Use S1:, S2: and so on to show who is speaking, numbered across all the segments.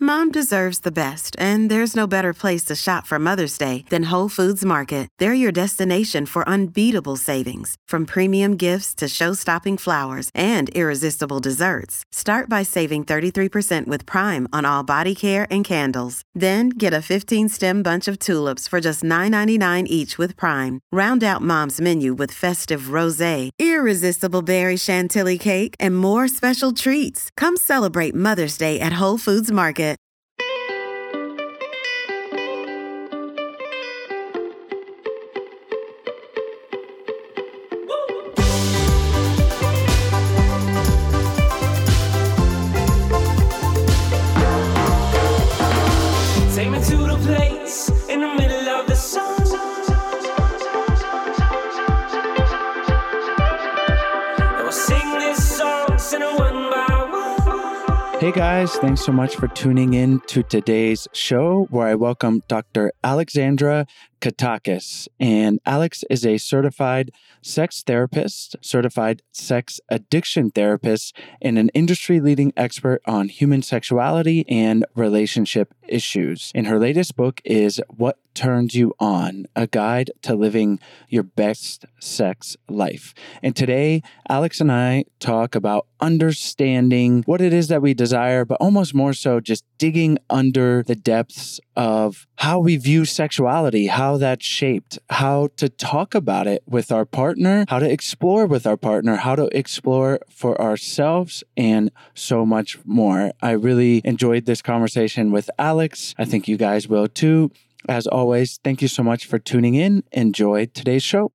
S1: Mom deserves the best, and there's no better place to shop for Mother's Day than Whole Foods Market. They're your destination for unbeatable savings, from premium gifts to show-stopping flowers and irresistible desserts. Start by saving 33% with Prime on all body care and candles. Then get a 15-stem bunch of tulips for just $9.99 each with Prime. Round out Mom's menu with festive rosé, irresistible berry chantilly cake, and more special treats. Come celebrate Mother's Day at Whole Foods Market.
S2: Take me to the place in the middle of the sun. And we'll sing this song, sing it one by one.
S3: Hey guys, thanks so much for tuning in to today's show where I welcome Dr. Alexandra Katakis. And Alex is a certified sex therapist, certified sex addiction therapist, and an industry-leading expert on human sexuality and relationship issues. And her latest book is What Turns You On, a guide to living your best sex life. And today, Alex and I talk about understanding what it is that we desire, but almost more so just digging under the depths of how we view sexuality, how that's shaped, how to talk about it with our partner, how to explore with our partner, how to explore for ourselves, and so much more. I really enjoyed this conversation with Alex. I think you guys will too. As always, thank you so much for tuning in. Enjoy today's show.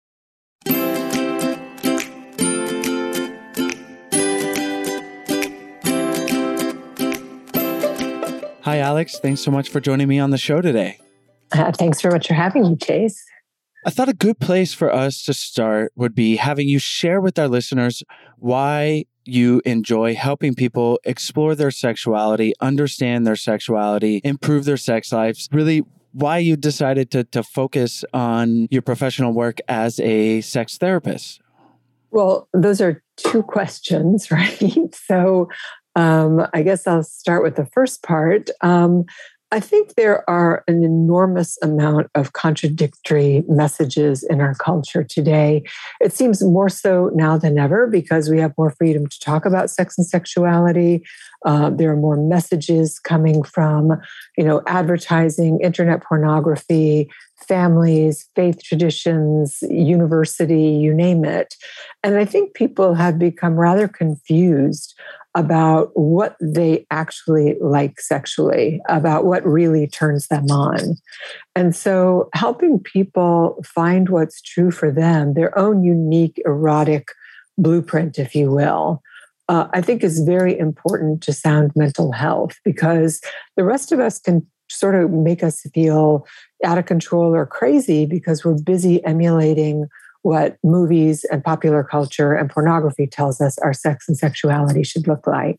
S3: Hi, Alex. Thanks so much for joining me on the show today.
S4: Thanks very much for having me, Chase.
S3: I thought a good place for us to start would be having you share with our listeners why you enjoy helping people explore their sexuality, understand their sexuality, improve their sex lives, really why you decided to focus on your professional work as a sex therapist.
S4: Well, those are two questions, right? So I guess I'll start with the first part. I think there are an enormous amount of contradictory messages in our culture today. It seems more so now than ever because we have more freedom to talk about sex and sexuality. There are more messages coming from, advertising, internet pornography, families, faith traditions, university, you name it. And I think people have become rather confused about what they actually like sexually, about what really turns them on. And so helping people find what's true for them, their own unique erotic blueprint, if you will, I think is very important to sound mental health, because the rest of us can sort of make us feel out of control or crazy because we're busy emulating what movies and popular culture and pornography tells us our sex and sexuality should look like.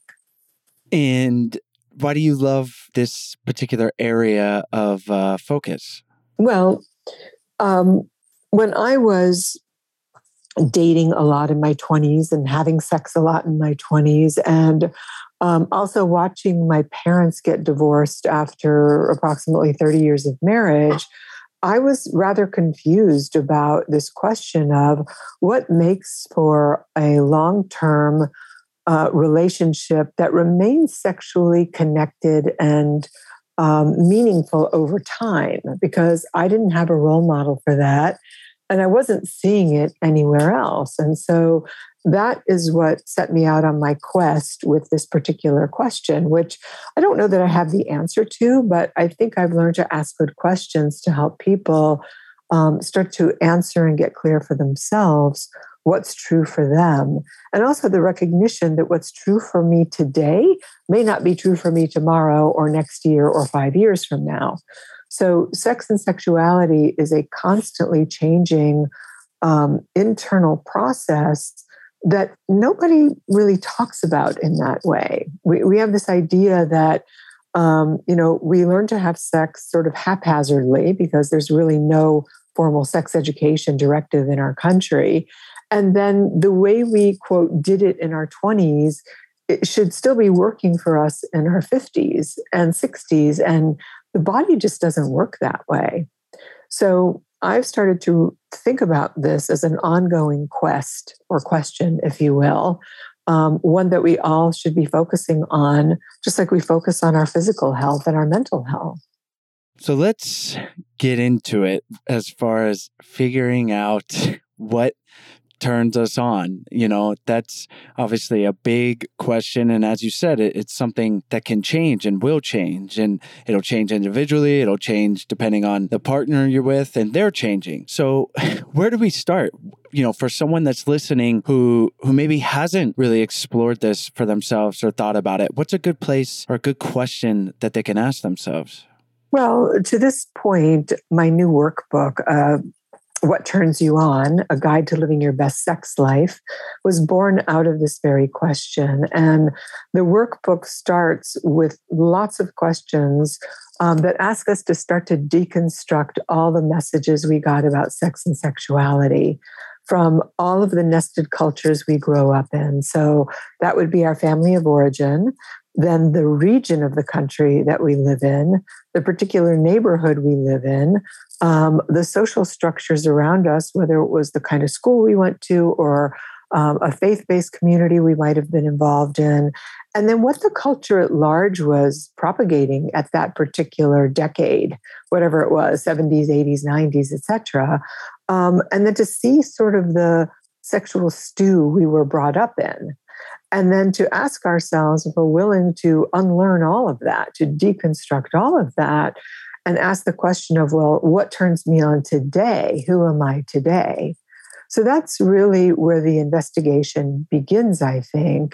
S3: And why do you love this particular area of focus?
S4: Well, when I was dating a lot in my 20s and having sex a lot in my 20s, and also watching my parents get divorced after approximately 30 years of marriage, I was rather confused about this question of what makes for a long-term relationship that remains sexually connected and meaningful over time, because I didn't have a role model for that and I wasn't seeing it anywhere else. And so that is what set me out on my quest with this particular question, which I don't know that I have the answer to, but I think I've learned to ask good questions to help people start to answer and get clear for themselves what's true for them. And also the recognition that what's true for me today may not be true for me tomorrow or next year or 5 years from now. So sex and sexuality is a constantly changing internal process that nobody really talks about in that way. We have this idea that, we learn to have sex sort of haphazardly because there's really no formal sex education directive in our country. And then the way we, quote, did it in our 20s it should still be working for us in our 50s and 60s. And the body just doesn't work that way. So I've started to think about this as an ongoing quest or question, if you will, one that we all should be focusing on, just like we focus on our physical health and our mental health.
S3: So let's get into it as far as figuring out what turns us on. That's obviously a big question. And as you said, it's something that can change and will change. And it'll change individually. It'll change depending on the partner you're with, and they're changing. So where do we start? For someone that's listening who maybe hasn't really explored this for themselves or thought about it, what's a good place or a good question that they can ask themselves?
S4: Well, to this point, my new workbook, What Turns You On? A Guide to Living Your Best Sex Life, was born out of this very question. And the workbook starts with lots of questions that ask us to start to deconstruct all the messages we got about sex and sexuality from all of the nested cultures we grow up in. So that would be our family of origin, then the region of the country that we live in, the particular neighborhood we live in, the social structures around us, whether it was the kind of school we went to or a faith-based community we might have been involved in, and then what the culture at large was propagating at that particular decade, whatever it was, 70s, 80s, 90s, etc. And then to see sort of the sexual stew we were brought up in. And then to ask ourselves if we're willing to unlearn all of that, to deconstruct all of that, and ask the question of, well, what turns me on today? Who am I today? So that's really where the investigation begins, I think,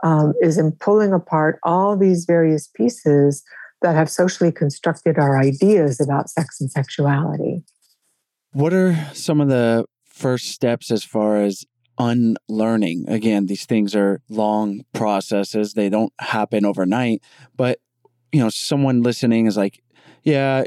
S4: is in pulling apart all these various pieces that have socially constructed our ideas about sex and sexuality.
S3: What are some of the first steps as far as unlearning? Again, these things are long processes. They don't happen overnight. But, someone listening is like, yeah,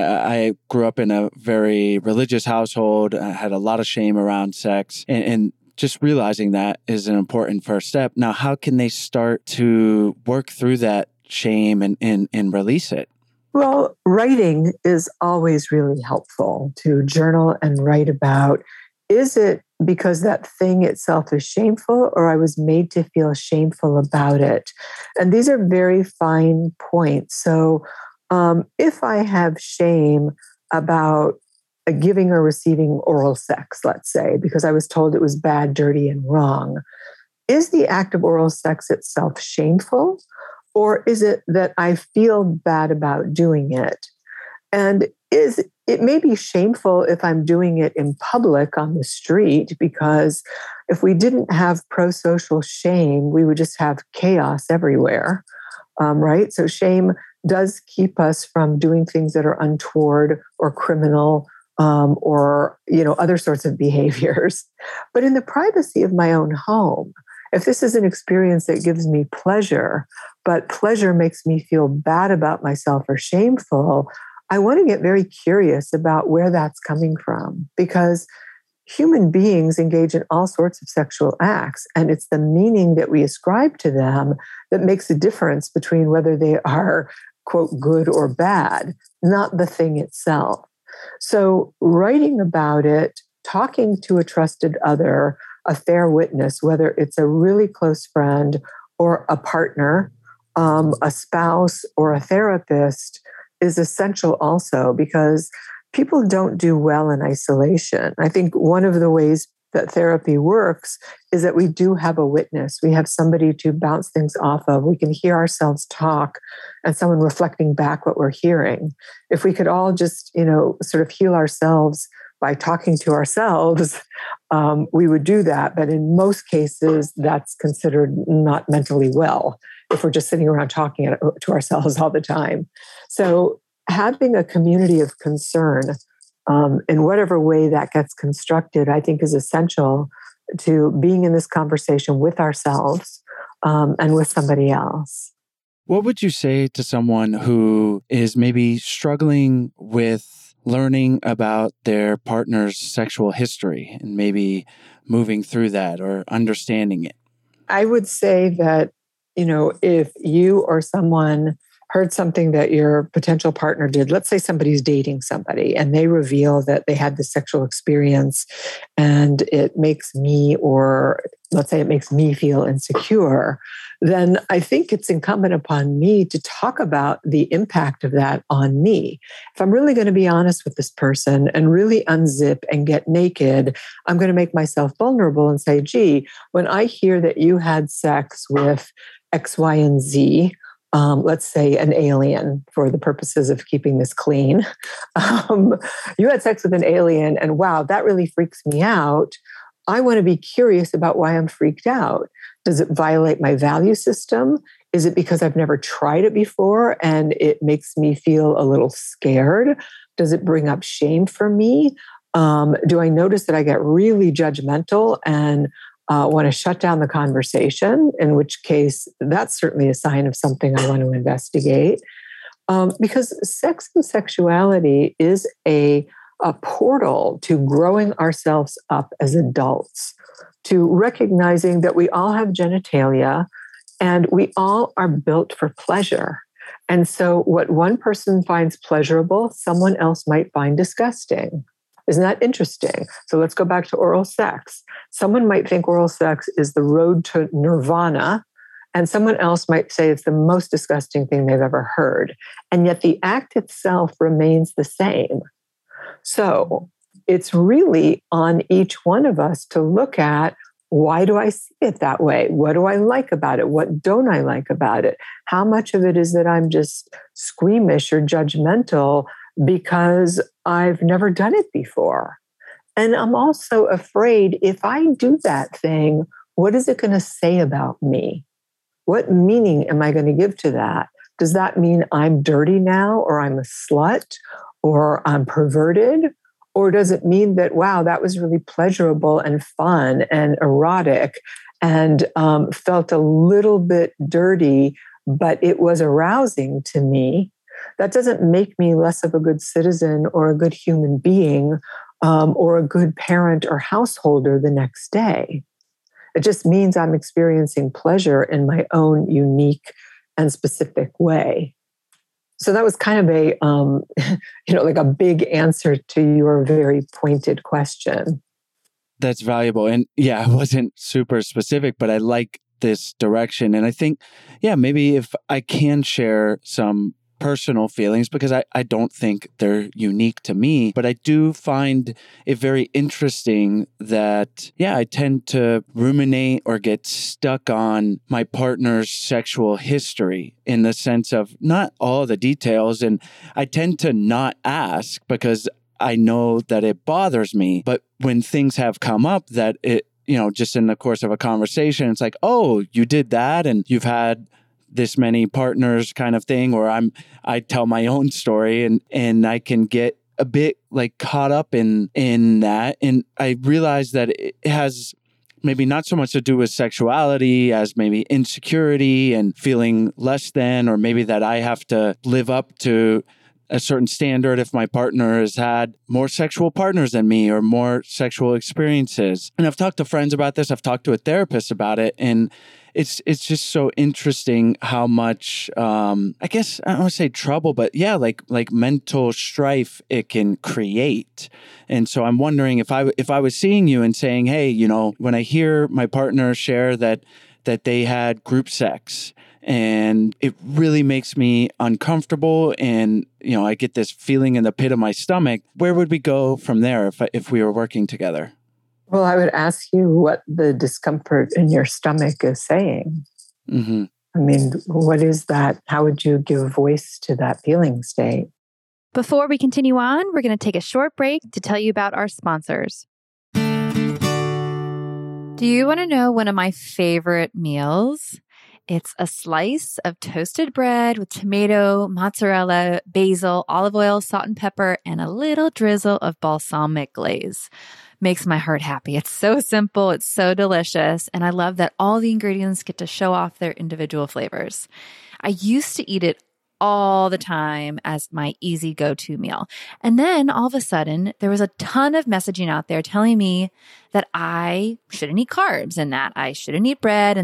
S3: I grew up in a very religious household. I had a lot of shame around sex. And just realizing that is an important first step. Now, how can they start to work through that shame and release it?
S4: Well, writing is always really helpful, to journal and write about. Is it because that thing itself is shameful, or I was made to feel shameful about it? And these are very fine points. So if I have shame about giving or receiving oral sex, let's say, because I was told it was bad, dirty, and wrong, is the act of oral sex itself shameful? Or is it that I feel bad about doing it? And it may be shameful if I'm doing it in public on the street, because if we didn't have pro-social shame, we would just have chaos everywhere, right? So shame does keep us from doing things that are untoward or criminal, or other sorts of behaviors. But in the privacy of my own home, if this is an experience that gives me pleasure, but pleasure makes me feel bad about myself or shameful, I want to get very curious about where that's coming from, because human beings engage in all sorts of sexual acts, and it's the meaning that we ascribe to them that makes a difference between whether they are, quote, good or bad, not the thing itself. So writing about it, talking to a trusted other, a fair witness, whether it's a really close friend or a partner, a spouse or a therapist, is essential also, because people don't do well in isolation. I think one of the ways that therapy works is that we do have a witness. We have somebody to bounce things off of. We can hear ourselves talk and someone reflecting back what we're hearing. If we could all just, sort of heal ourselves by talking to ourselves, we would do that. But in most cases, that's considered not mentally well if we're just sitting around talking to ourselves all the time. So having a community of concern, in whatever way that gets constructed, I think is essential to being in this conversation with ourselves and with somebody else.
S3: What would you say to someone who is maybe struggling with learning about their partner's sexual history and maybe moving through that or understanding it?
S4: I would say that if you or someone heard something that your potential partner did, let's say somebody's dating somebody and they reveal that they had this sexual experience and it makes me, or let's say it makes me feel insecure, then I think it's incumbent upon me to talk about the impact of that on me. If I'm really going to be honest with this person and really unzip and get naked, I'm going to make myself vulnerable and say, gee, when I hear that you had sex with X, Y, and Z, let's say an alien for the purposes of keeping this clean. You had sex with an alien and wow, that really freaks me out. I want to be curious about why I'm freaked out. Does it violate my value system? Is it because I've never tried it before and it makes me feel a little scared? Does it bring up shame for me? Do I notice that I get really judgmental and want to shut down the conversation, in which case that's certainly a sign of something I want to investigate. Because sex and sexuality is a portal to growing ourselves up as adults, to recognizing that we all have genitalia and we all are built for pleasure. And so what one person finds pleasurable, someone else might find disgusting. Isn't that interesting? So let's go back to oral sex. Someone might think oral sex is the road to nirvana, and someone else might say it's the most disgusting thing they've ever heard. And yet the act itself remains the same. So it's really on each one of us to look at, why do I see it that way? What do I like about it? What don't I like about it? How much of it is that I'm just squeamish or judgmental because I've never done it before? And I'm also afraid, if I do that thing, what is it going to say about me? What meaning am I going to give to that? Does that mean I'm dirty now, or I'm a slut, or I'm perverted? Or does it mean that, wow, that was really pleasurable and fun and erotic and felt a little bit dirty, but it was arousing to me? That doesn't make me less of a good citizen or a good human being or a good parent or householder the next day. It just means I'm experiencing pleasure in my own unique and specific way. So that was kind of a, like a big answer to your very pointed question.
S3: That's valuable. And yeah, I wasn't super specific, but I like this direction. And I think, maybe if I can share some personal feelings, because I don't think they're unique to me, but I do find it very interesting that, I tend to ruminate or get stuck on my partner's sexual history in the sense of not all the details. And I tend to not ask because I know that it bothers me. But when things have come up that it, just in the course of a conversation, it's like, oh, you did that and you've had this many partners kind of thing, or I tell my own story and I can get a bit like caught up in that. And I realize that it has maybe not so much to do with sexuality as maybe insecurity and feeling less than, or maybe that I have to live up to a certain standard if my partner has had more sexual partners than me or more sexual experiences. And I've talked to friends about this. I've talked to a therapist about it. And it's just so interesting how much, I guess, I don't want to say trouble, but like mental strife it can create. And so I'm wondering if I was seeing you and saying, hey, when I hear my partner share that they had group sex, and it really makes me uncomfortable. And, I get this feeling in the pit of my stomach. Where would we go from there if we were working together?
S4: Well, I would ask you what the discomfort in your stomach is saying.
S3: Mm-hmm.
S4: I mean, what is that? How would you give voice to that feeling state?
S5: Before we continue on, we're going to take a short break to tell you about our sponsors. Do you want to know one of my favorite meals? It's a slice of toasted bread with tomato, mozzarella, basil, olive oil, salt and pepper, and a little drizzle of balsamic glaze. Makes my heart happy. It's so simple. It's so delicious. And I love that all the ingredients get to show off their individual flavors. I used to eat it all the time as my easy go-to meal. And then all of a sudden, there was a ton of messaging out there telling me that I shouldn't eat carbs and that I shouldn't eat bread and that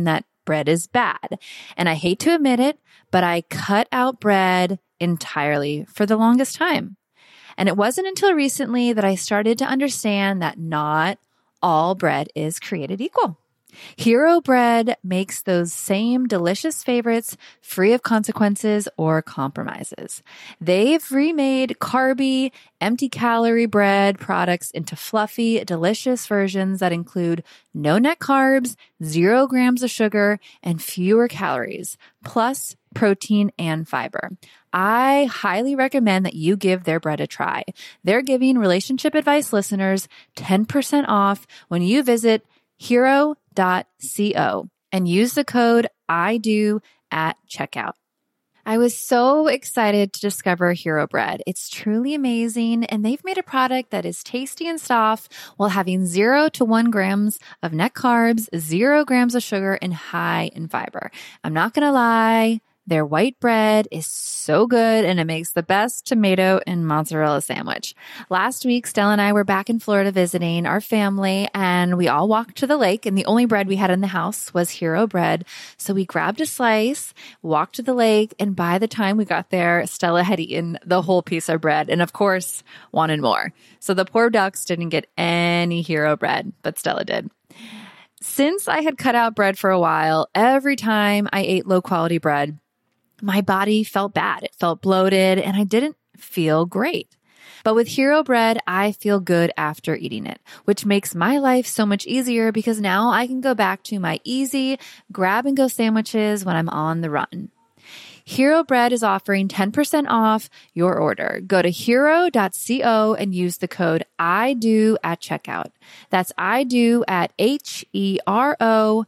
S5: bread is bad. And I hate to admit it, but I cut out bread entirely for the longest time. And it wasn't until recently that I started to understand that not all bread is created equal. Hero Bread makes those same delicious favorites free of consequences or compromises. They've remade carby, empty-calorie bread products into fluffy, delicious versions that include no net carbs, 0 grams of sugar, and fewer calories, plus protein and fiber. I highly recommend that you give their bread a try. They're giving Relationship Advice listeners 10% off when you visit hero.co and use the code IDO at checkout. I was so excited to discover Hero Bread. It's truly amazing, and they've made a product that is tasty and soft while having 0 to 1 grams of net carbs, 0 grams of sugar, and high in fiber. I'm not going to lie. Their white bread is so good, and it makes the best tomato and mozzarella sandwich. Last week, Stella and I were back in Florida visiting our family, and we all walked to the lake, and the only bread we had in the house was Hero Bread. So we grabbed a slice, walked to the lake, and by the time we got there, Stella had eaten the whole piece of bread and, of course, wanted more. So the poor ducks didn't get any Hero Bread, but Stella did. Since I had cut out bread for a while, every time I ate low-quality bread, my body felt bad. It felt bloated, and I didn't feel great. But with Hero Bread, I feel good after eating it, which makes my life so much easier because now I can go back to my easy grab-and-go sandwiches when I'm on the run. Hero Bread is offering 10% off your order. Go to hero.co and use the code IDO at checkout. That's IDO at HERO.co.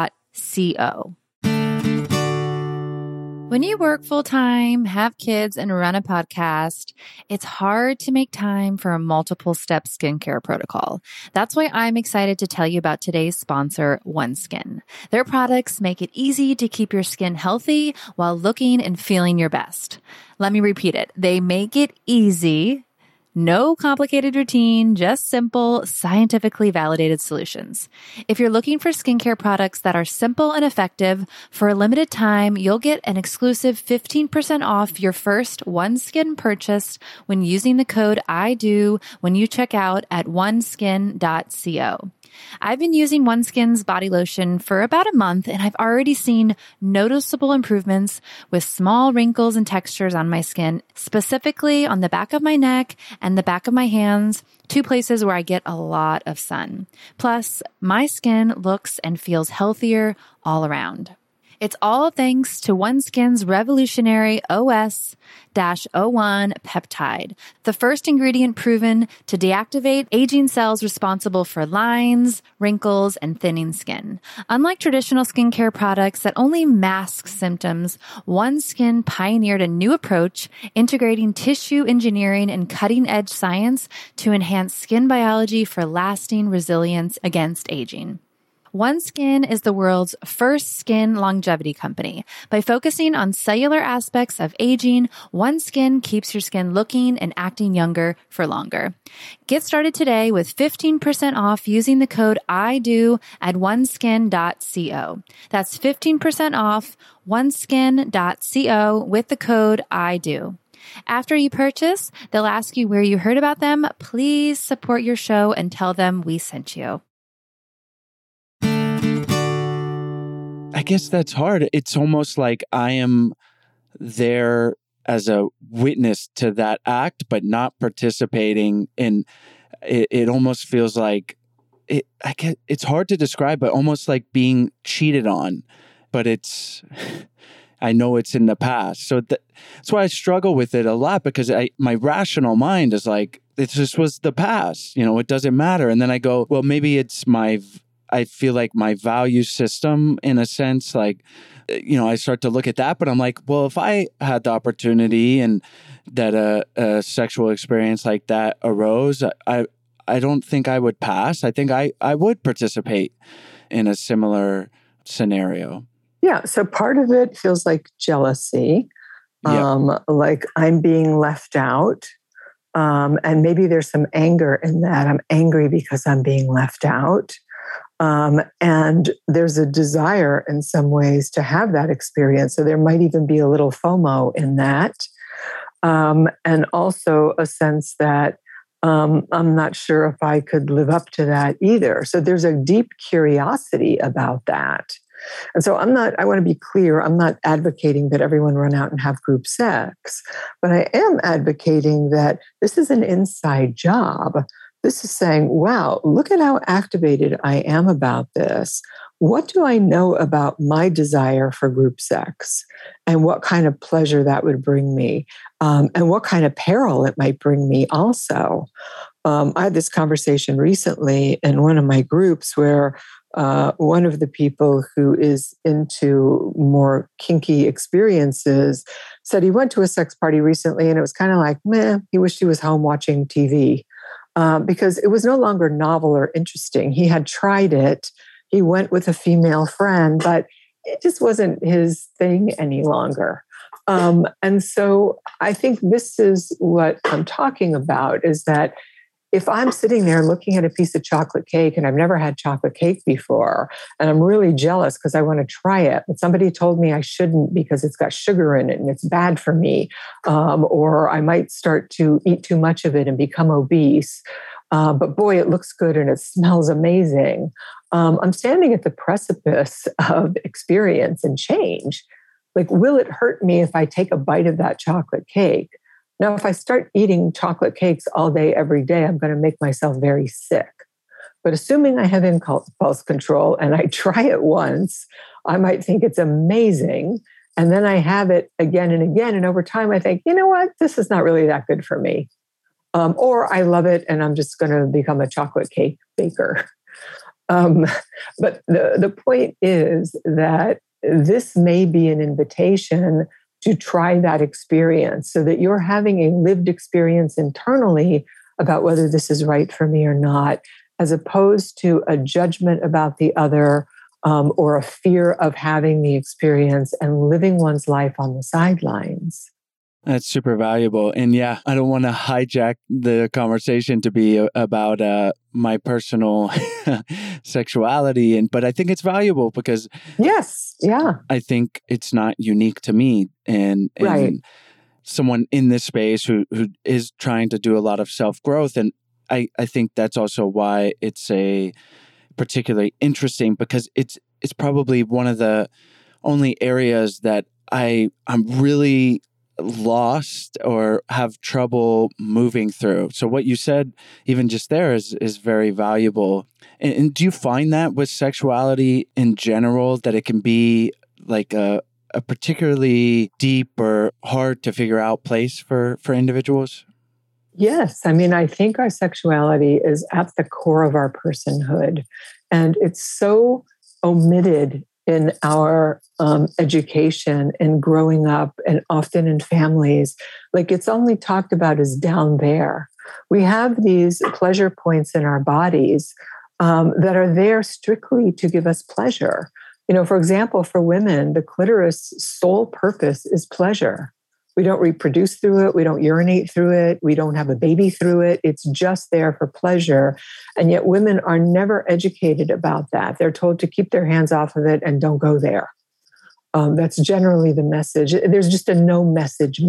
S5: When you work full-time, have kids, and run a podcast, it's hard to make time for a multiple-step skincare protocol. That's why I'm excited to tell you about today's sponsor, OneSkin. Their products make it easy to keep your skin healthy while looking and feeling your best. Let me repeat it. They make it easy. No complicated routine, just simple, scientifically validated solutions. If you're looking for skincare products that are simple and effective, for a limited time, you'll get an exclusive 15% off your first OneSkin purchase when using the code IDO when you check out at oneskin.co. I've been using OneSkin's body lotion for about a month, and I've already seen noticeable improvements with small wrinkles and textures on my skin, specifically on the back of my neck and the back of my hands, 2 places where I get a lot of sun. Plus, my skin looks and feels healthier all around. It's all thanks to OneSkin's revolutionary OS-01 peptide, the first ingredient proven to deactivate aging cells responsible for lines, wrinkles, and thinning skin. Unlike traditional skincare products that only mask symptoms, OneSkin pioneered a new approach integrating tissue engineering and cutting-edge science to enhance skin biology for lasting resilience against aging. OneSkin is the world's first skin longevity company. By focusing on cellular aspects of aging, OneSkin keeps your skin looking and acting younger for longer. Get started today with 15% off using the code IDO at oneskin.co. That's 15% off oneskin.co with the code IDO. After you purchase, they'll ask you where you heard about them. Please support your show and tell them we sent you.
S3: I guess that's hard. It's almost like I am there as a witness to that act, but not participating in it. It almost feels like it's hard to describe, but almost like being cheated on. But I know it's in the past. So that's why I struggle with it a lot, because my rational mind is like, it just was the past, it doesn't matter. And then I go, well, maybe it's I feel like my value system, in a sense, like, I start to look at that, but I'm like, well, if I had the opportunity and that a sexual experience like that arose, I don't think I would pass. I think I would participate in a similar scenario.
S4: Yeah. So part of it feels like jealousy, like I'm being left out. And maybe there's some anger in that. I'm angry because I'm being left out. And there's a desire in some ways to have that experience. So there might even be a little FOMO in that. And also a sense that I'm not sure if I could live up to that either. So there's a deep curiosity about that. And so I want to be clear, I'm not advocating that everyone run out and have group sex, but I am advocating that this is an inside job. This is saying, wow, look at how activated I am about this. What do I know about my desire for group sex and what kind of pleasure that would bring me and what kind of peril it might bring me also? I had this conversation recently in one of my groups where one of the people who is into more kinky experiences said he went to a sex party recently and it was kind of like, meh, he wished he was home watching TV because it was no longer novel or interesting. He had tried it. He went with a female friend, but it just wasn't his thing any longer. And so I think this is what I'm talking about, is that if I'm sitting there looking at a piece of chocolate cake and I've never had chocolate cake before, and I'm really jealous because I want to try it, but somebody told me I shouldn't because it's got sugar in it and it's bad for me, or I might start to eat too much of it and become obese. But boy, it looks good and it smells amazing. I'm standing at the precipice of experience and change. Like, will it hurt me if I take a bite of that chocolate cake? Now, if I start eating chocolate cakes all day, every day, I'm going to make myself very sick. But assuming I have impulse control and I try it once, I might think it's amazing. And then I have it again and again. And over time, I think, you know what? This is not really that good for me. Or I love it and I'm just going to become a chocolate cake baker. But the point is that this may be an invitation to try that experience so that you're having a lived experience internally about whether this is right for me or not, as opposed to a judgment about the other or a fear of having the experience and living one's life on the sidelines.
S3: That's super valuable. And yeah, I don't want to hijack the conversation to be about my personal sexuality, but I think it's valuable because I think it's not unique to me. And
S4: right.
S3: Someone in this space who is trying to do a lot of self-growth. And I think that's also why it's a particularly interesting, because it's probably one of the only areas that I'm really lost or have trouble moving through. So what you said, even just there, is very valuable. And do you find that with sexuality in general, that it can be like a particularly deep or hard to figure out place for individuals?
S4: Yes. I mean, I think our sexuality is at the core of our personhood. And it's so omitted in our education and growing up, and often in families. Like, it's only talked about as down there. We have these pleasure points in our bodies that are there strictly to give us pleasure. You know, for example, for women, the clitoris' sole purpose is pleasure. We don't reproduce through it. We don't urinate through it. We don't have a baby through it. It's just there for pleasure. And yet women are never educated about that. They're told to keep their hands off of it and don't go there. That's generally the message. There's just a no message.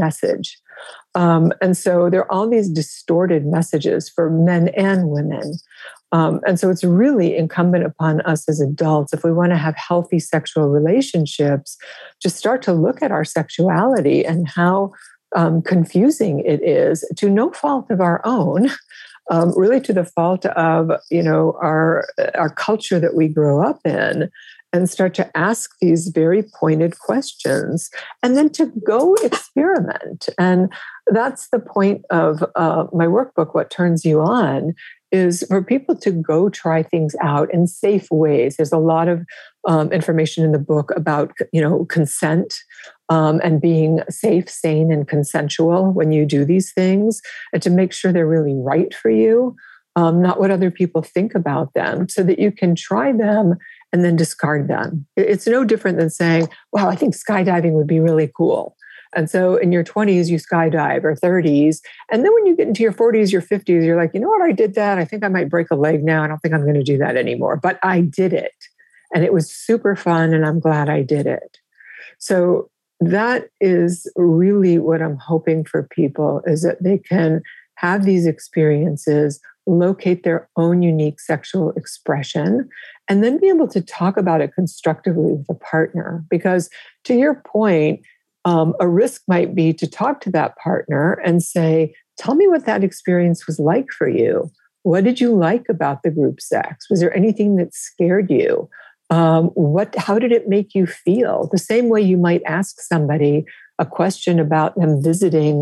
S4: And so there are all these distorted messages for men and women. And so it's really incumbent upon us as adults, if we want to have healthy sexual relationships, to start to look at our sexuality and how confusing it is, to no fault of our own, really to the fault of, our culture that we grow up in, and start to ask these very pointed questions and then to go experiment. And that's the point of my workbook, What Turns You On, is for people to go try things out in safe ways. There's a lot of information in the book about, consent and being safe, sane, and consensual when you do these things, and to make sure they're really right for you, not what other people think about them, so that you can try them and then discard them. It's no different than saying, wow, I think skydiving would be really cool. And so in your 20s, you skydive, or 30s. And then when you get into your 40s, your 50s, you're like, you know what? I did that. I think I might break a leg now. I don't think I'm going to do that anymore. But I did it. And it was super fun. And I'm glad I did it. So that is really what I'm hoping for people, is that they can have these experiences, locate their own unique sexual expression, and then be able to talk about it constructively with a partner. Because to your point, a risk might be to talk to that partner and say, tell me what that experience was like for you. What did you like about the group sex? Was there anything that scared you? How did it make you feel? The same way you might ask somebody a question about them visiting,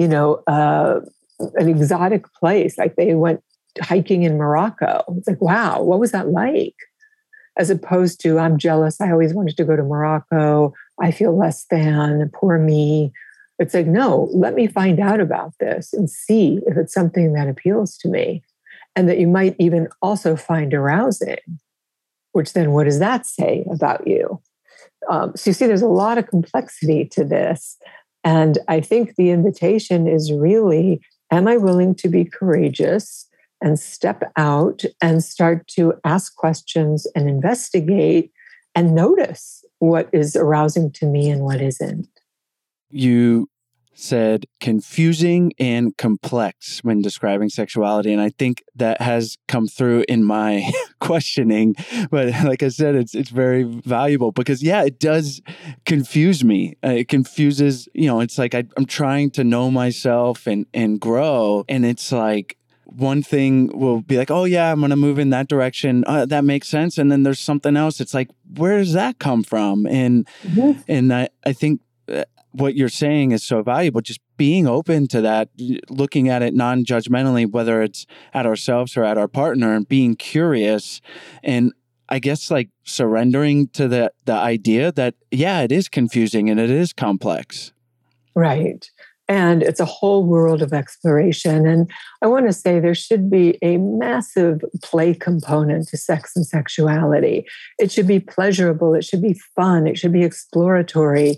S4: an exotic place, like they went hiking in Morocco. It's like, wow, what was that like? As opposed to, I'm jealous, I always wanted to go to Morocco, I feel less than, poor me. It's like, no, let me find out about this and see if it's something that appeals to me, and that you might even also find arousing, which then what does that say about you? So you see, there's a lot of complexity to this. And I think the invitation is really, am I willing to be courageous and step out and start to ask questions and investigate and notice what is arousing to me and what isn't?
S3: You said confusing and complex when describing sexuality. And I think that has come through in my questioning. But like I said, it's very valuable because, yeah, it does confuse me. It confuses, it's like I'm trying to know myself and grow. And it's like, one thing will be like, oh yeah, I'm going to move in that direction. That makes sense. And then there's something else. It's like, where does that come from? And I think what you're saying is so valuable. Just being open to that, looking at it non-judgmentally, whether it's at ourselves or at our partner, and being curious. And I guess like surrendering to the idea that, yeah, it is confusing and it is complex.
S4: Right. And it's a whole world of exploration. And I want to say there should be a massive play component to sex and sexuality. It should be pleasurable. It should be fun. It should be exploratory.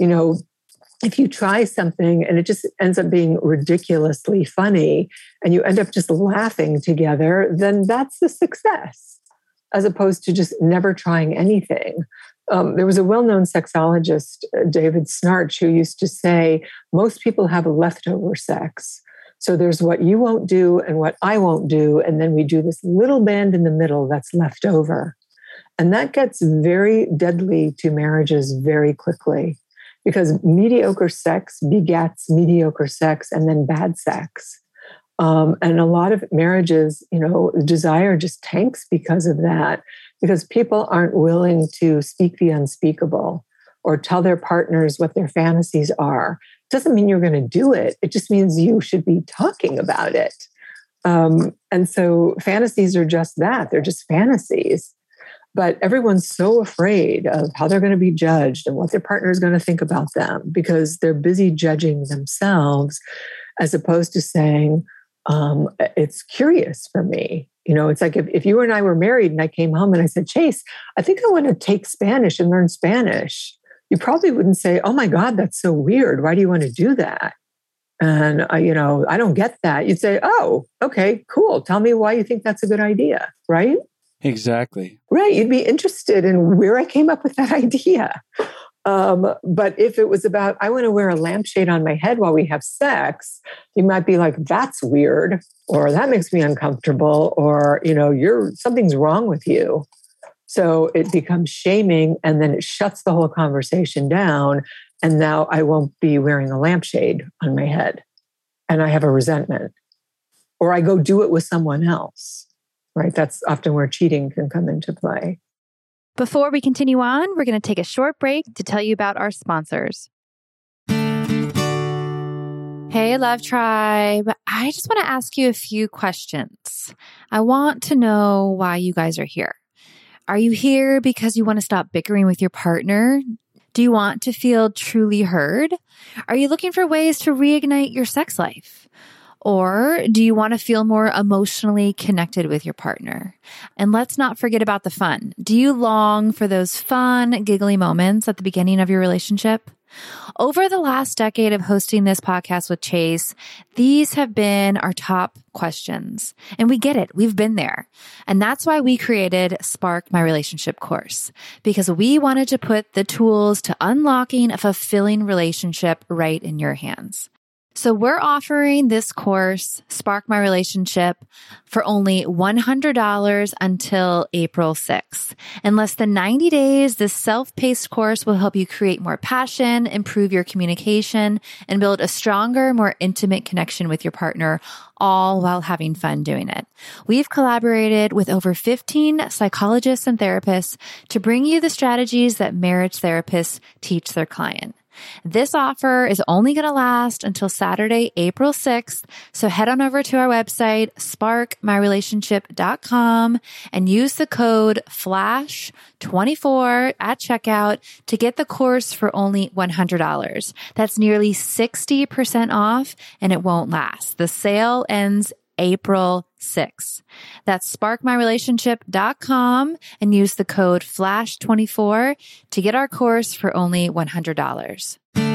S4: If you try something and it just ends up being ridiculously funny and you end up just laughing together, then that's a success, as opposed to just never trying anything. There was a well-known sexologist, David Snarch, who used to say, most people have leftover sex. So there's what you won't do and what I won't do. And then we do this little band in the middle that's left over. And that gets very deadly to marriages very quickly, because mediocre sex begets mediocre sex and then bad sex. And a lot of marriages, desire just tanks because of that, because people aren't willing to speak the unspeakable or tell their partners what their fantasies are. It doesn't mean you're going to do it. It just means you should be talking about it. And so fantasies are just that. They're just fantasies. But everyone's so afraid of how they're going to be judged and what their partner is going to think about them, because they're busy judging themselves, as opposed to saying, it's curious for me. It's like if you and I were married and I came home and I said, Chase, I think I want to take Spanish and learn Spanish. You probably wouldn't say, oh my God, that's so weird. Why do you want to do that? And, I don't get that. You'd say, oh, okay, cool. Tell me why you think that's a good idea, right?
S3: Exactly.
S4: Right. You'd be interested in where I came up with that idea. But if it was about, I want to wear a lampshade on my head while we have sex, you might be like, that's weird, or that makes me uncomfortable, or, something's wrong with you. So it becomes shaming, and then it shuts the whole conversation down. And now I won't be wearing a lampshade on my head, and I have a resentment, or I go do it with someone else. Right? That's often where cheating can come into play.
S5: Before we continue on, we're going to take a short break to tell you about our sponsors. Hey, Love Tribe. I just want to ask you a few questions. I want to know why you guys are here. Are you here because you want to stop bickering with your partner? Do you want to feel truly heard? Are you looking for ways to reignite your sex life? Or do you want to feel more emotionally connected with your partner? And let's not forget about the fun. Do you long for those fun, giggly moments at the beginning of your relationship? Over the last decade of hosting this podcast with Chase, these have been our top questions. And we get it. We've been there. And that's why we created Spark My Relationship course, because we wanted to put the tools to unlocking a fulfilling relationship right in your hands. So we're offering this course, Spark My Relationship, for only $100 until April 6th. In less than 90 days, this self-paced course will help you create more passion, improve your communication, and build a stronger, more intimate connection with your partner, all while having fun doing it. We've collaborated with over 15 psychologists and therapists to bring you the strategies that marriage therapists teach their client. This offer is only going to last until Saturday, April 6th. So head on over to our website, sparkmyrelationship.com, and use the code FLASH24 at checkout to get the course for only $100. That's nearly 60% off, and it won't last. The sale ends April 6th. That's sparkmyrelationship.com and use the code FLASH24 to get our course for only $100.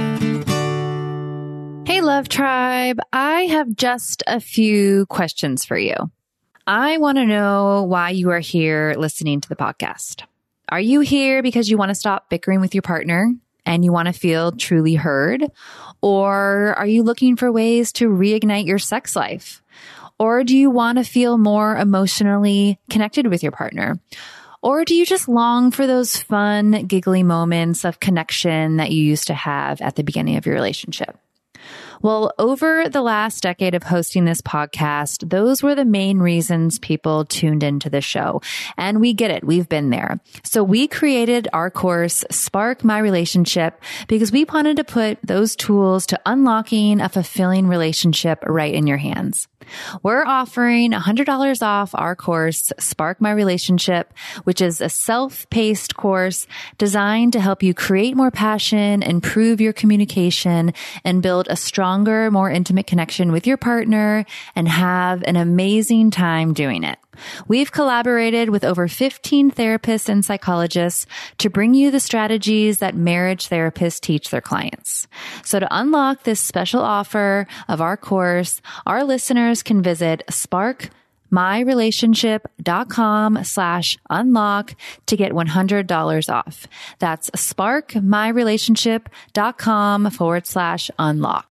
S5: Hey, Love Tribe. I have just a few questions for you. I want to know why you are here listening to the podcast. Are you here because you want to stop bickering with your partner and you want to feel truly heard? Or are you looking for ways to reignite your sex life? Or do you want to feel more emotionally connected with your partner? Or do you just long for those fun, giggly moments of connection that you used to have at the beginning of your relationship? Well, over the last decade of hosting this podcast, those were the main reasons people tuned into the show. And we get it. We've been there. So we created our course, Spark My Relationship, because we wanted to put those tools to unlocking a fulfilling relationship right in your hands. We're offering $100 off our course, Spark My Relationship, which is a self-paced course designed to help you create more passion, improve your communication, and build a stronger, more intimate connection with your partner and have an amazing time doing it. We've collaborated with over 15 therapists and psychologists to bring you the strategies that marriage therapists teach their clients. So to unlock this special offer of our course, our listeners can visit sparkmyrelationship.com/unlock to get $100 off. That's sparkmyrelationship.com/unlock.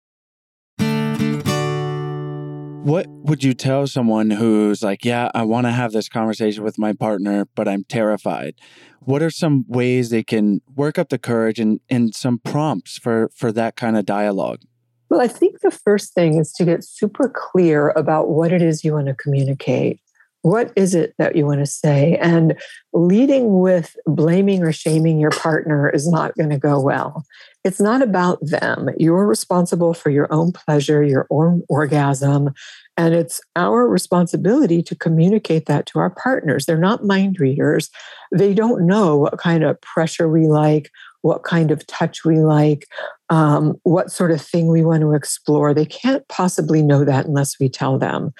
S3: What would you tell someone who's like, yeah, I want to have this conversation with my partner, but I'm terrified? What are some ways they can work up the courage and some prompts for that kind of dialogue?
S4: Well, I think the first thing is to get super clear about what it is you want to communicate. What is it that you want to say? And leading with blaming or shaming your partner is not going to go well. It's not about them. You're responsible for your own pleasure, your own orgasm, and it's our responsibility to communicate that to our partners. They're not mind readers. They don't know what kind of pressure we like, what kind of touch we like, what sort of thing we want to explore. They can't possibly know that unless we tell them.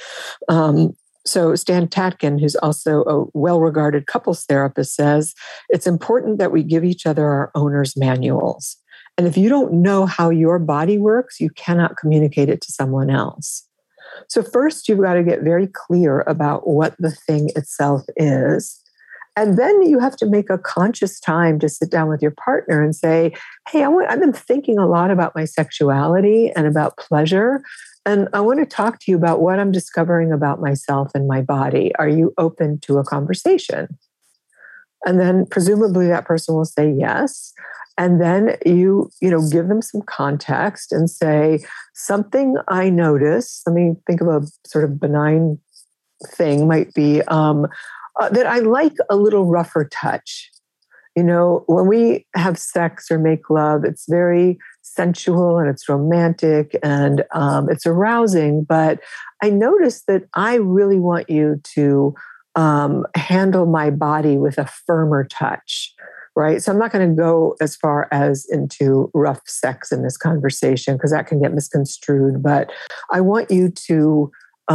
S4: So Stan Tatkin, who's also a well-regarded couples therapist, says it's important that we give each other our owner's manuals. And if you don't know how your body works, you cannot communicate it to someone else. So first, you've got to get very clear about what the thing itself is. And then you have to make a conscious time to sit down with your partner and say, hey, I've been thinking a lot about my sexuality and about pleasure. And I want to talk to you about what I'm discovering about myself and my body. Are you open to a conversation? And then presumably that person will say yes. And then you give them some context and say, something I notice, let me think of a sort of benign thing, might be that I like a little rougher touch. When we have sex or make love, it's very sensual and it's romantic and it's arousing. But I notice that I really want you to handle my body with a firmer touch, right? So I'm not going to go as far as into rough sex in this conversation because that can get misconstrued. But I want you to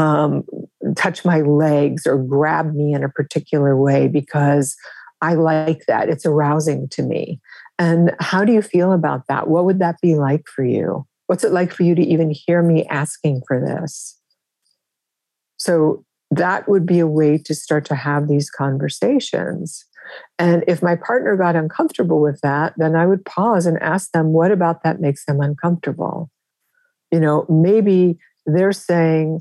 S4: touch my legs or grab me in a particular way because I like that. It's arousing to me. And how do you feel about that? What would that be like for you? What's it like for you to even hear me asking for this? So that would be a way to start to have these conversations. And if my partner got uncomfortable with that, then I would pause and ask them, what about that makes them uncomfortable? Maybe they're saying,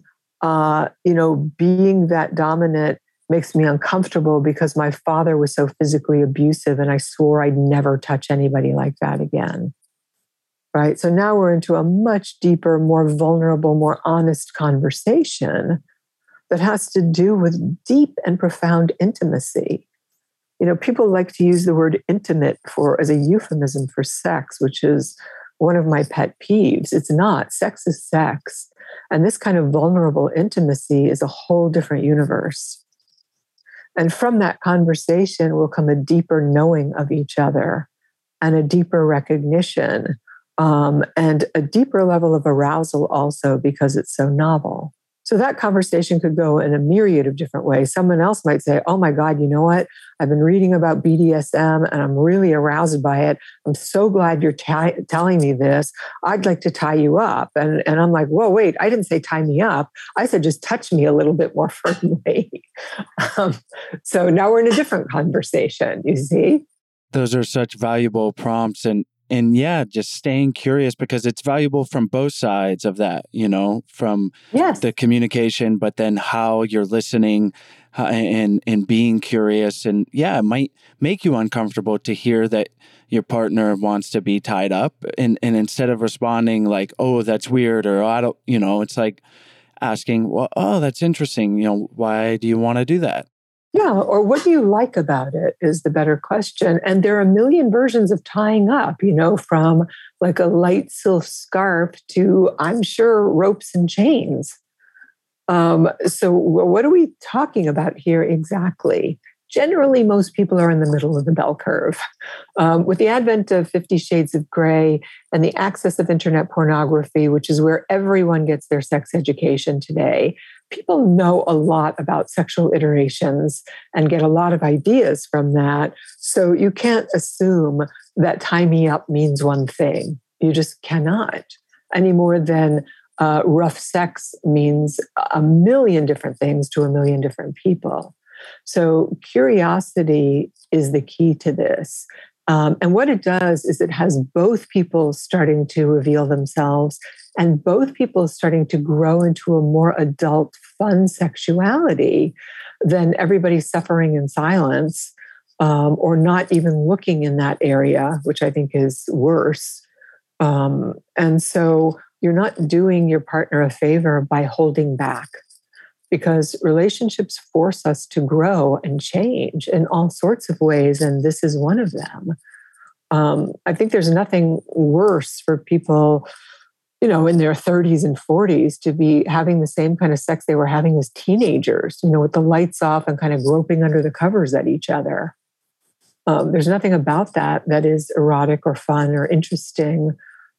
S4: being that dominant makes me uncomfortable because my father was so physically abusive and I swore I'd never touch anybody like that again. Right? So now we're into a much deeper, more vulnerable, more honest conversation that has to do with deep and profound intimacy. People like to use the word intimate as a euphemism for sex, which is one of my pet peeves. It's not. Sex is sex. And this kind of vulnerable intimacy is a whole different universe. And from that conversation will come a deeper knowing of each other and a deeper recognition and a deeper level of arousal also because it's so novel. So that conversation could go in a myriad of different ways. Someone else might say, oh my God, you know what? I've been reading about BDSM and I'm really aroused by it. I'm so glad you're telling me this. I'd like to tie you up. And I'm like, whoa, wait, I didn't say tie me up. I said, just touch me a little bit more firmly. So now we're in a different conversation, you see?
S3: Those are such valuable prompts. And yeah, just staying curious because it's valuable from both sides of that, from the communication, but then how you're listening and being curious. And yeah, it might make you uncomfortable to hear that your partner wants to be tied up. And instead of responding like, oh, that's weird, or I don't, it's like asking, well, oh, that's interesting. Why do you want to do that?
S4: Yeah, or what do you like about it is the better question. And there are a million versions of tying up, from like a light silk scarf to, I'm sure, ropes and chains. So what are we talking about here exactly? Generally, most people are in the middle of the bell curve. With the advent of 50 Shades of Grey and the access of internet pornography, which is where everyone gets their sex education today, people know a lot about sexual iterations and get a lot of ideas from that. So you can't assume that tie me up means one thing. You just cannot, any more than rough sex means a million different things to a million different people. So curiosity is the key to this. And what it does is it has both people starting to reveal themselves and both people starting to grow into a more adult, fun sexuality than everybody suffering in silence or not even looking in that area, which I think is worse. And so you're not doing your partner a favor by holding back, because relationships force us to grow and change in all sorts of ways, and this is one of them. I think there's nothing worse for people, in their 30s and 40s to be having the same kind of sex they were having as teenagers, with the lights off and kind of groping under the covers at each other. There's nothing about that is erotic or fun or interesting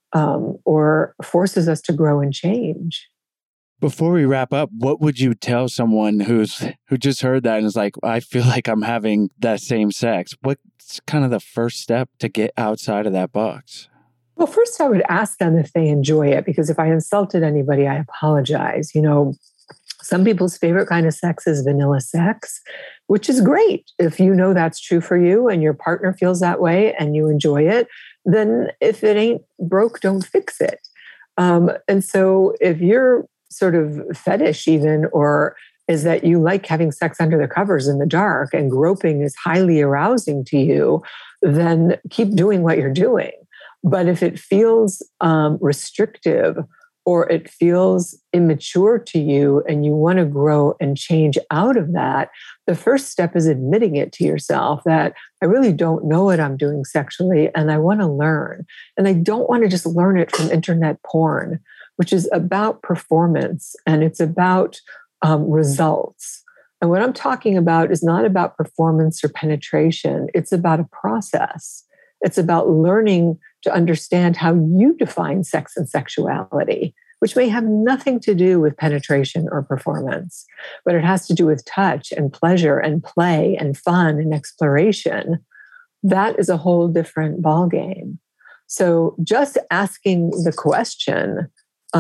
S4: or forces us to grow and change.
S3: Before we wrap up, what would you tell someone who just heard that and is like, I feel like I'm having that same sex? What's kind of the first step to get outside of that box?
S4: Well, first I would ask them if they enjoy it, because if I insulted anybody, I apologize. Some people's favorite kind of sex is vanilla sex, which is great. If that's true for you and your partner feels that way and you enjoy it, then if it ain't broke, don't fix it. And so if you're sort of fetish even, or is that you like having sex under the covers in the dark and groping is highly arousing to you, then keep doing what you're doing. But if it feels restrictive or it feels immature to you and you want to grow and change out of that, the first step is admitting it to yourself that I really don't know what I'm doing sexually and I want to learn. And I don't want to just learn it from internet porn, which is about performance and it's about results. And what I'm talking about is not about performance or penetration. It's about a process. It's about learning to understand how you define sex and sexuality, which may have nothing to do with penetration or performance, but it has to do with touch and pleasure and play and fun and exploration. that is a whole different ballgame. So just asking the question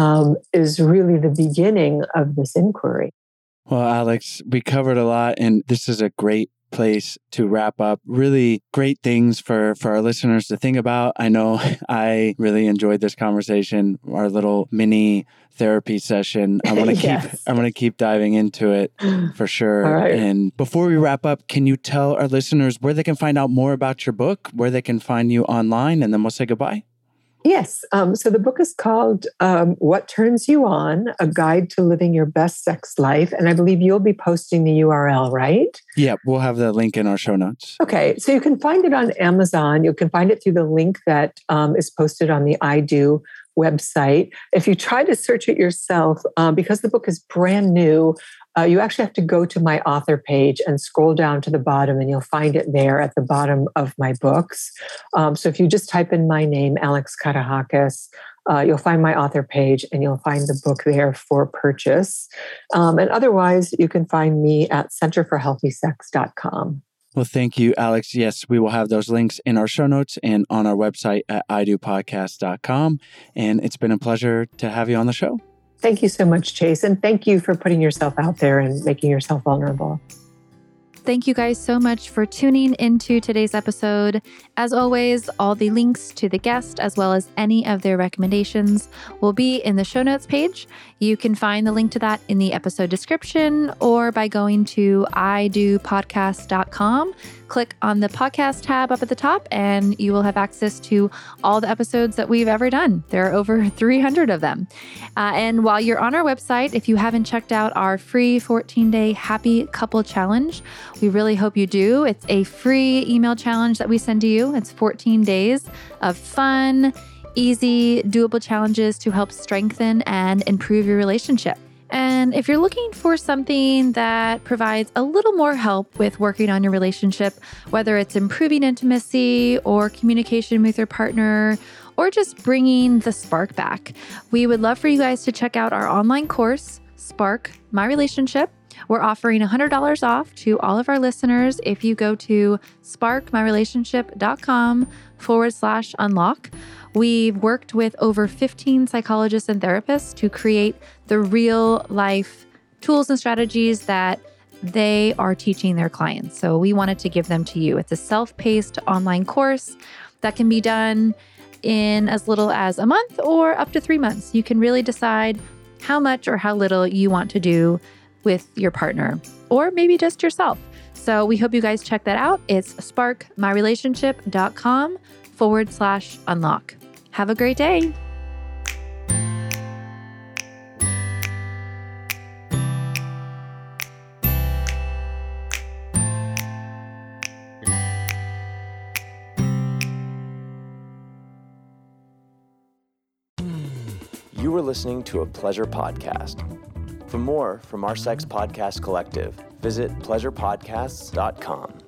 S4: is really the beginning of this inquiry.
S3: Well, Alex, we covered a lot, and this is a great place to wrap up. Really great things for our listeners to think about. I know I really enjoyed this conversation, our little mini therapy session. I want to
S4: Yes.
S3: I want to keep diving into it for sure.
S4: All right.
S3: And before we wrap up, can you tell our listeners where they can find out more about your book, where they can find you online, and then we'll say goodbye?
S4: Yes. So the book is called What Turns You On? A Guide to Living Your Best Sex Life. And I believe you'll be posting the URL, right?
S3: Yeah, we'll have the link in our show notes.
S4: Okay. So you can find it on Amazon. You can find it through the link that is posted on the I Do website. If you try to search it yourself, because the book is brand new, you actually have to go to my author page and scroll down to the bottom, and you'll find it there at the bottom of my books. So if you just type in my name, Alex Katahakis, you'll find my author page and you'll find the book there for purchase. And otherwise, you can find me at centerforhealthysex.com.
S3: Well, thank you, Alex. Yes, we will have those links in our show notes and on our website at idopodcast.com. And it's been a pleasure to have you on the show.
S4: Thank you so much, Chase. And thank you for putting yourself out there and making yourself vulnerable.
S5: Thank you guys so much for tuning into today's episode. As always, all the links to the guest, as well as any of their recommendations, will be in the show notes page. You can find the link to that in the episode description or by going to idopodcast.com. Click on the podcast tab up at the top, and you will have access to all the episodes that we've ever done. There are over 300 of them. And while you're on our website, if you haven't checked out our free 14-day Happy Couple Challenge, we really hope you do. It's a free email challenge that we send to you. It's 14 days of fun, easy, doable challenges to help strengthen and improve your relationship. And if you're looking for something that provides a little more help with working on your relationship, whether it's improving intimacy or communication with your partner, or just bringing the spark back, we would love for you guys to check out our online course, Spark My Relationship. We're offering $100 off to all of our listeners if you go to sparkmyrelationship.com/unlock. We've worked with over 15 psychologists and therapists to create the real life tools and strategies that they are teaching their clients. So we wanted to give them to you. It's a self-paced online course that can be done in as little as a month or up to 3 months. You can really decide how much or how little you want to do with your partner, or maybe just yourself. So we hope you guys check that out. It's sparkmyrelationship.com/unlock. Have a great day.
S6: You were listening to a Pleasure Podcast. For more from our Sex Podcast Collective, visit pleasurepodcasts.com.